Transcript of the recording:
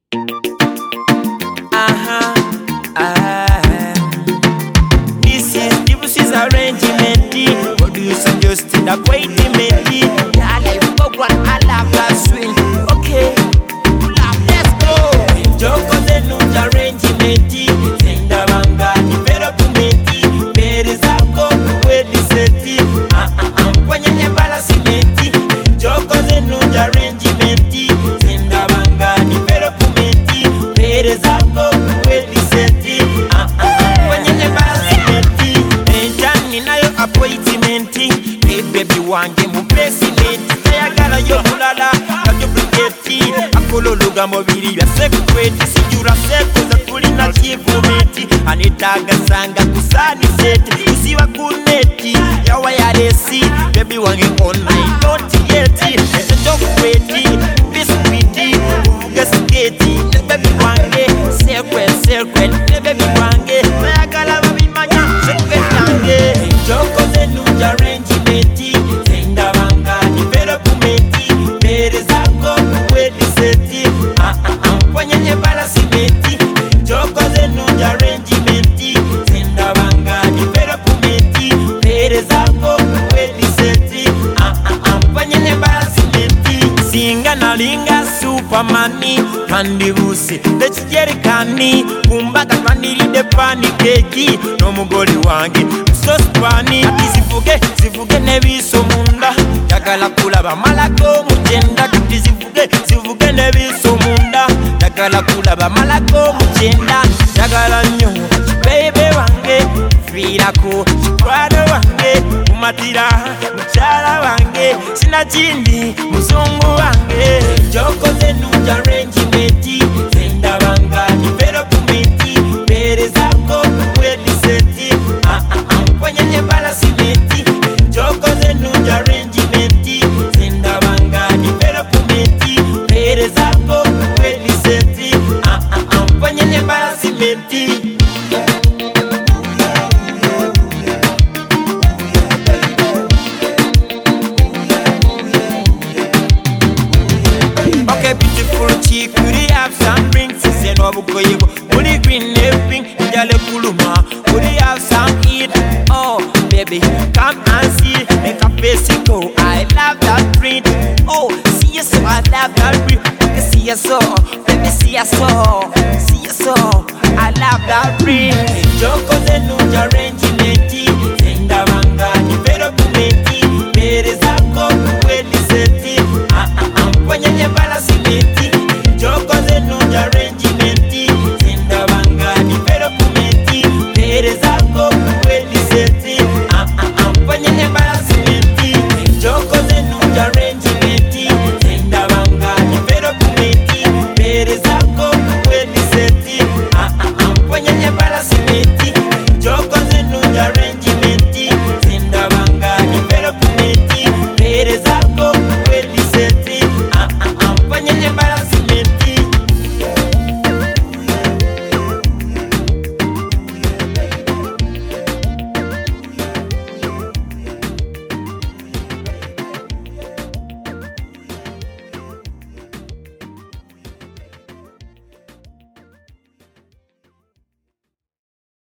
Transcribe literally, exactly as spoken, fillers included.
Uh-huh. Uh, this is this is arrangement. What do you suggest in a great melody? I like one, I love that swing. Okay, let's go. Joko the new arrangement. Senda banga development. There is a go with the city. Ah ah ah. When you never simenti. Joko the new arrangement. Senda banga development. There is a go with the city. Ah ah ah. When you never simenti. Enjani na yo appointment. Baby wange mu president. Sayagala yo mulala. Akolo lugambo biri bya sekweti sijura seko za tulina chivumeti anitaga sanga kusani seti usiwa kuneti yawa ya resi baby wange online not yet talk pretty biscuity uvuga sketi baby wange sekwe sekwe baby wange sayagala babimanya sekweti yange joko ze nu arrangement senda banga development mere zako seti ah ah ah kwenye bala simeti joko zenu arrangement senda banga development pere zako kweli seti ah ah ah kwenye bala simeti singa na linga supermani kandi busi lechijerikani kumbaga twaniride pani keki no mugoli wange so spani tizivuge zivuge nebiso munda takala kulaba malako mujenda tizivuge zivuge nebiso munda takala kulaba malako mujenda takala nyo baby wange filako chikwado wange umatira mchala wange sina chindi muzungu wange joko zenu arrangement senda banga development pere zako kweli seti ah ah ah kwenye bala simeti joko zenu arrangement senda banga development pere zako kweli seti ah ah ah kwenye bala simeti. Okay, beautiful chick, could you have some drinks? Say no bukoyego, muli green neping, jale kuluma. Could you have some eat? Oh, baby, come and see, make a face go. I love that print. Oh, see you so, I love that print. Okay, see you so, baby, see you so, see you so. I love that print. Joko zenu arrangement, senda banga development. Pere zako kweli seti, ah ah ah, kwenye bala